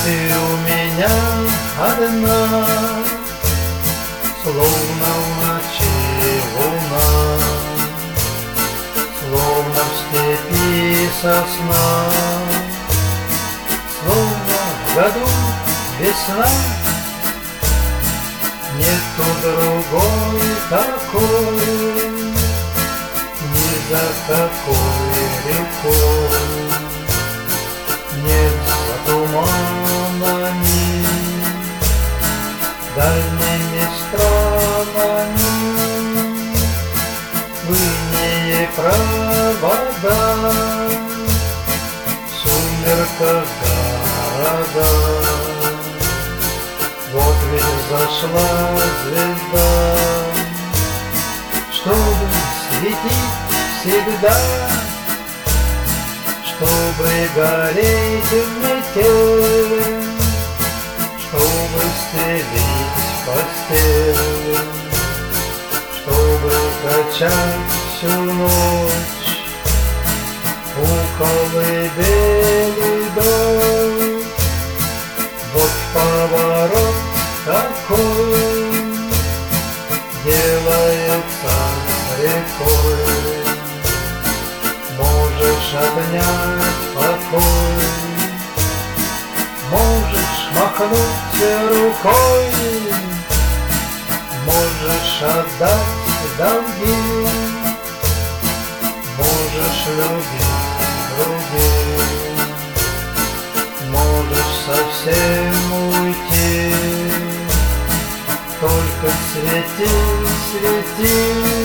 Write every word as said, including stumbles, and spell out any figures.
Ты у меня одна, словно в ночи луна, словно в степи сосна, словно в году весна. Нету другой такой, ни за какой рекой. Нет за туманами, дальними странами, в инее провода, в сумерках города. Вот ведь зашла звезда, чтобы светить всегда, чтобы гореть вместе, чтобы стелить постель, чтобы качать всю ночь у колыбели дочь. Вот поворот такой делается рекой. Можешь обнять покой, можешь махнуть рукой, можешь отдать долги, можешь любить других, можешь совсем уйти. Только свети, свети,